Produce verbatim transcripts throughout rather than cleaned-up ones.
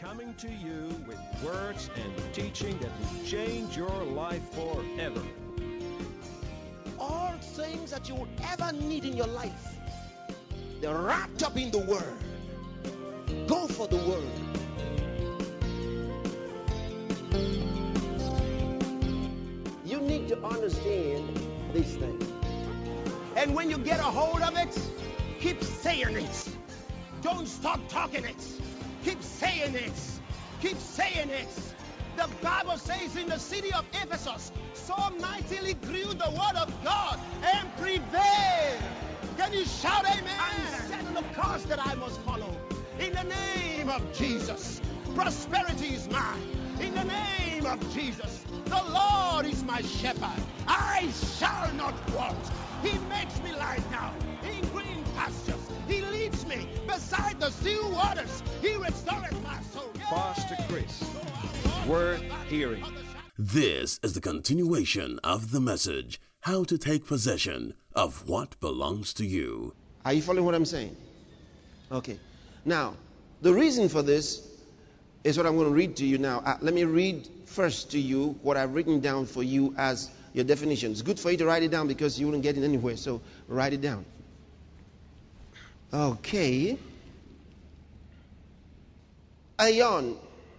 coming to you with words and teaching that will change your life forever. All things that you will ever need in your life, they're wrapped up in the Word. Go for the Word. You need to understand these things. And when you get a hold of it, keep saying it. Don't stop talking it. Keep saying it. Keep saying it. The Bible says in the city of Ephesus, so mightily grew the word of God and prevailed. Can you shout amen? I'm setting the course that I must follow. In the name of Jesus, prosperity is mine. In the name of Jesus, the Lord is my shepherd. I shall not want. He makes me lie down in green pastures. He leads me beside the still waters. He restores my soul. Pastor Chris, worth hearing. This is the continuation of the message, How to Take Possession of What Belongs to You. Are you following what I'm saying? Okay. Now, the reason for this is what I'm going to read to you now. Uh, let me read first to you what I've written down for you as your definition. It's good for you to write it down because you wouldn't get it anywhere. So write it down. Okay. Aeon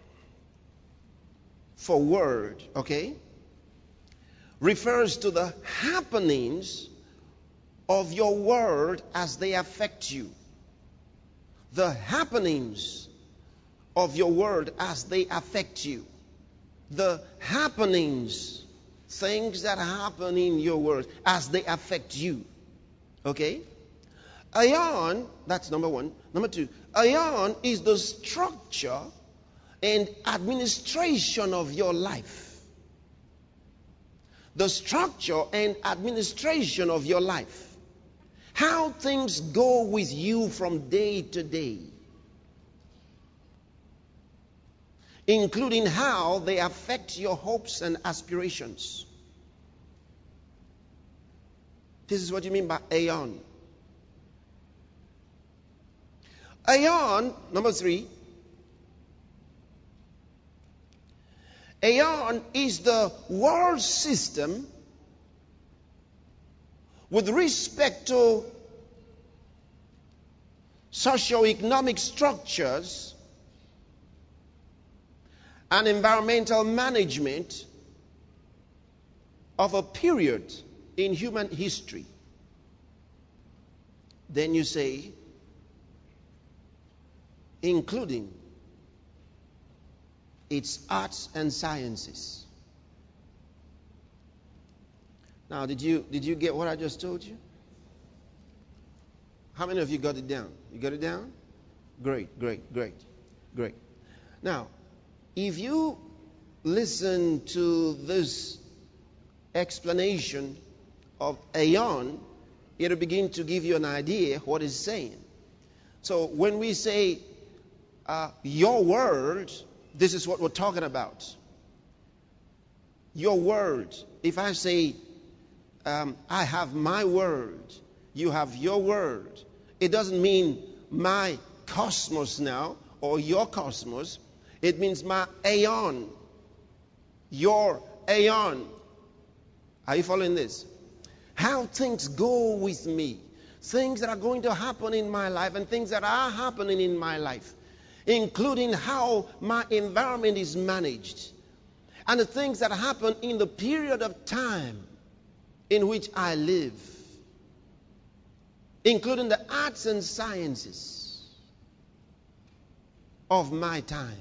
for word, okay, refers to the happenings of your world as they affect you. The happenings of your world as they affect you. The happenings, things that happen in your world as they affect you. Okay? Aeon, that's number one. Number two, aeon is the structure and administration of your life. The structure and administration of your life. How things go with you from day to day. Including how they affect your hopes and aspirations. This is what you mean by aeon. Aeon, number three. Aeon is the world system with respect to socio-economic structures and environmental management of a period in human history. Then you say, including its arts and sciences. Now, did you did you get what I just told you? How many of you got it down? You got it down? Great, great, great, great. Now, if you listen to this explanation of aeon, it'll begin to give you an idea what it's saying. So when we say uh, your world, this is what we're talking about. Your world. If I say, um, I have my world, you have your world, it doesn't mean my cosmos now or your cosmos. It means my aeon, your aeon. Are you following this? How things go with me. Things that are going to happen in my life and things that are happening in my life. Including how my environment is managed. And the things that happen in the period of time in which I live. Including the arts and sciences of my time.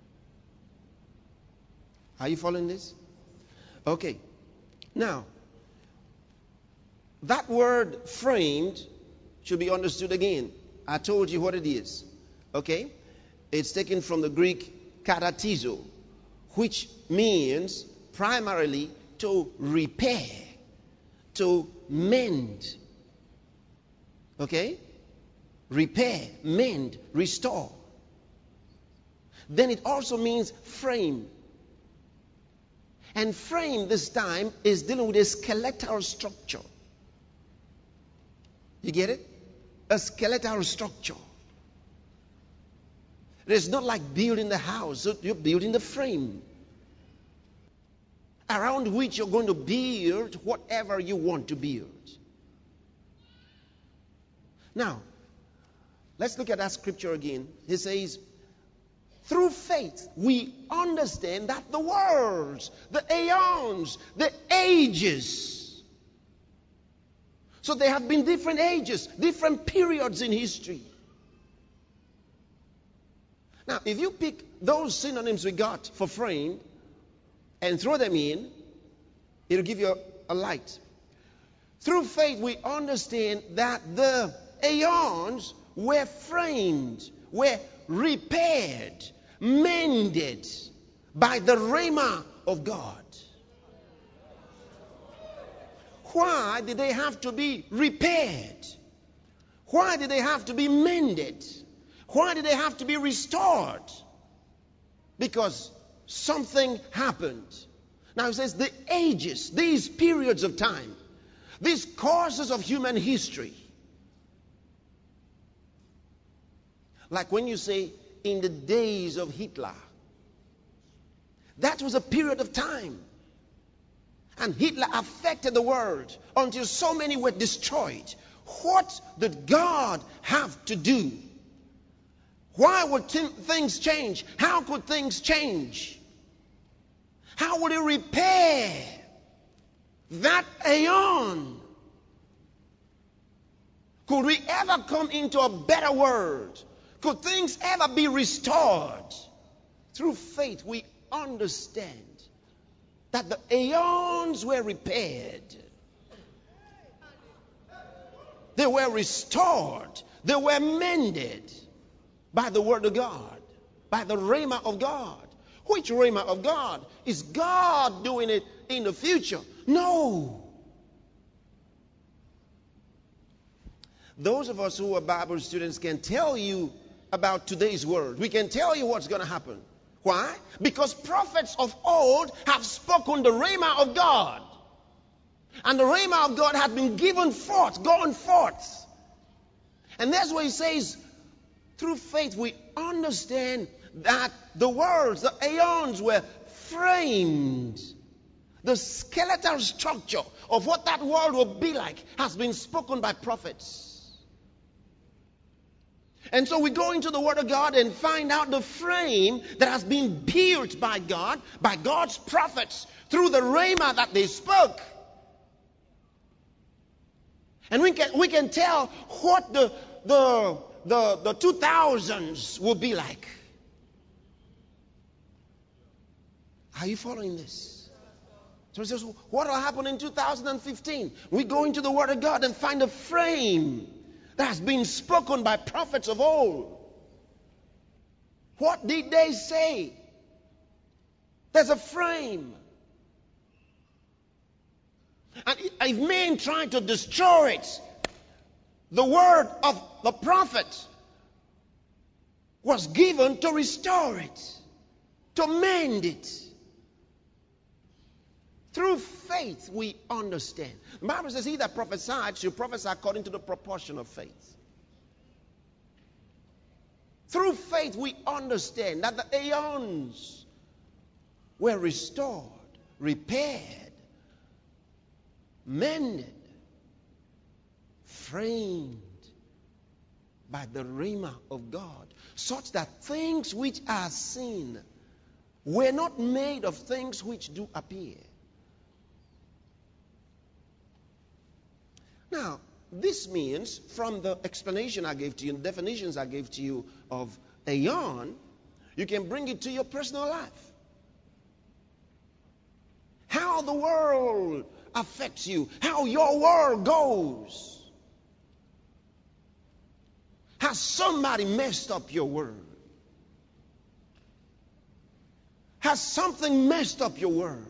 Are you following this? Okay. Now, that word framed should be understood again. I told you what it is. Okay? It's taken from the Greek katatizo, which means primarily to repair, to mend. Okay? Repair, mend, restore. Then it also means frame. And frame this time is dealing with a skeletal structure. You get it? A skeletal structure. It is not like building the house. You're building the frame around which you're going to build whatever you want to build. Now, let's look at that scripture again. He says, through faith, we understand that the worlds, the aeons, the ages. So there have been different ages, different periods in history. Now, if you pick those synonyms we got for frame and throw them in, it'll give you a, a light. Through faith, we understand that the aeons were framed, were repaired, mended by the Rhema of God. Why did they have to be repaired? Why did they have to be mended? Why did they have to be restored? Because something happened. Now it says the ages, these periods of time, these courses of human history. Like when you say, in the days of Hitler. That was a period of time. And Hitler affected the world until so many were destroyed. What did God have to do? Why would things change? How could things change? How would he repair that aeon? Could we ever come into a better world? Could things ever be restored? Through faith, we understand that the aeons were repaired. They were restored. They were mended by the Word of God, by the Rhema of God. Which Rhema of God? Is God doing it in the future? No. Those of us who are Bible students can tell you about today's world. We can tell you what's going to happen. Why? Because prophets of old have spoken the Rhema of God. And the Rhema of God had been given forth, gone forth. And that's why he says, through faith we understand that the worlds, the aeons were framed. The skeletal structure of what that world will be like has been spoken by prophets. And so we go into the Word of God and find out the frame that has been built by God, by God's prophets, through the Rhema that they spoke. And we can, we can tell what the, the, the, the two thousands will be like. Are you following this? So it says, what will happen in two thousand fifteen? We go into the Word of God and find a frame that has been spoken by prophets of old. What did they say? There's a frame. And if men try to destroy it, the word of the prophet was given to restore it, to mend it. Through faith we understand. The Bible says he that prophesied should prophesy according to the proportion of faith. Through faith we understand that the aeons were restored, repaired, mended, framed by the Rhema of God, such that things which are seen were not made of things which do appear. Now, this means, from the explanation I gave to you, the definitions I gave to you of aeon, you can bring it to your personal life. How the world affects you, how your world goes. Has somebody messed up your world? Has something messed up your world?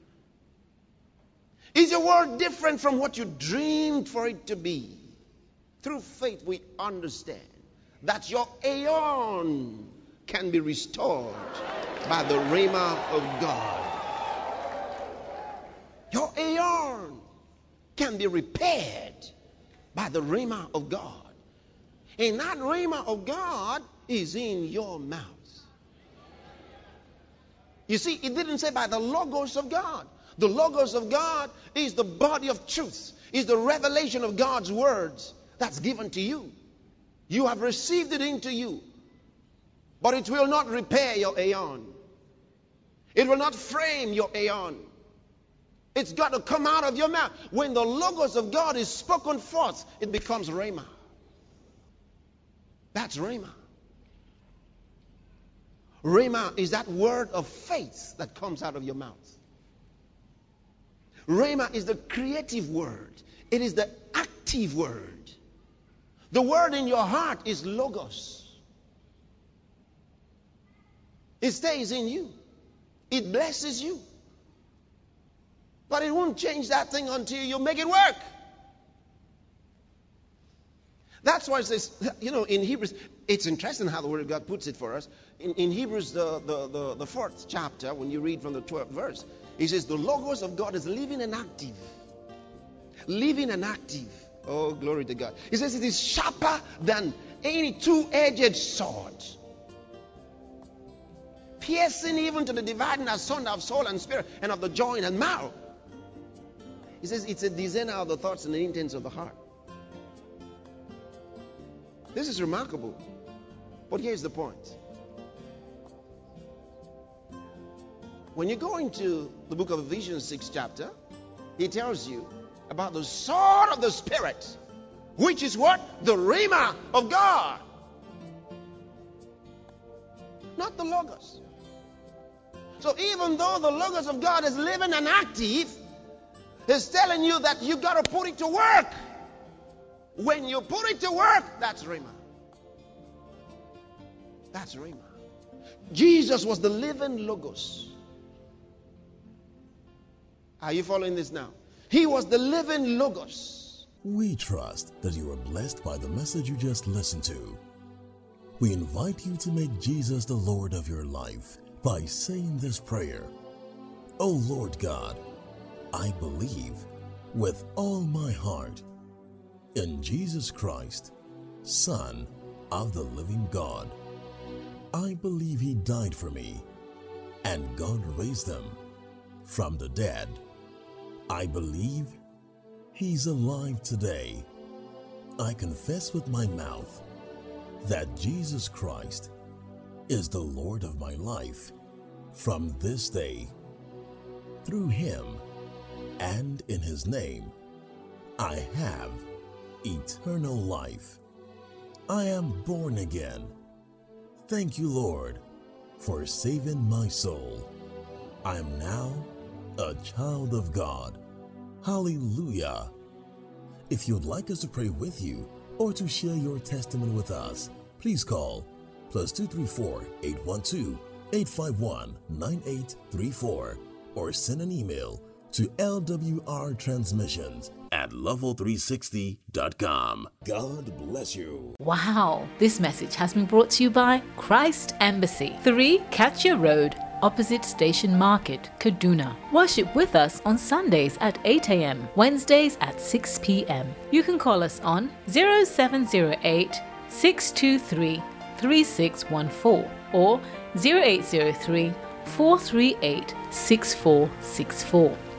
Is your world different from what you dreamed for it to be? Through faith we understand that your aeon can be restored by the Rhema of God. Your aeon can be repaired by the Rhema of God. And that rhema of God is in your mouth. You see, it didn't say by the logos of God. The logos of God is the body of truth, is the revelation of God's words that's given to you. You have received it into you. But it will not repair your aeon. It will not frame your aeon. It's got to come out of your mouth. When the logos of God is spoken forth, it becomes rhema. That's rhema. Rhema is that word of faith that comes out of your mouth. Rhema is the creative word. It is the active word. The word in your heart is logos. It stays in you. It blesses you. But it won't change that thing until you make it work. That's why it says, you know, in Hebrews, it's interesting how the Word of God puts it for us. In, in Hebrews, the, the, the, the fourth chapter, when you read from the twelfth verse, it says, the logos of God is living and active. Living and active. Oh, glory to God. It says it is sharper than any two-edged sword, piercing even to the dividing asunder of soul and spirit and of the joint and marrow. He says it's a discerner of the thoughts and the intents of the heart. This is remarkable. But here's the point. When you go into the book of Ephesians, sixth chapter, he tells you about the sword of the Spirit, which is what? The rhema of God. Not the logos. So even though the logos of God is living and active, he's telling you that you got to put it to work. When you put it to work, that's rhema. That's rhema. Jesus was the living logos. Are you following this now? He was the living logos. We trust that you are blessed by the message you just listened to. We invite you to make Jesus the Lord of your life by saying this prayer. Oh Lord God, I believe with all my heart in Jesus Christ, Son of the living God. I believe He died for me, and God raised Him from the dead. I believe He's alive today. I confess with my mouth that Jesus Christ is the Lord of my life from this day. Through Him and in His name, I have eternal life. I am born again. Thank you, Lord, for saving my soul. I am now a child of God. Hallelujah. If you'd like us to pray with you or to share your testimony with us, please call plus two three four, eight one two, eight five one, nine eight three four or send an email to L W R transmissions at level three sixty dot com. God bless you. Wow, this message has been brought to you by Christ Embassy, three Katya Road, opposite Station Market, Kaduna. Worship with us on Sundays at eight a.m., Wednesdays at six p.m. You can call us on zero seven zero eight, six two three, three six one four or zero eight zero three, four three eight, six four six four.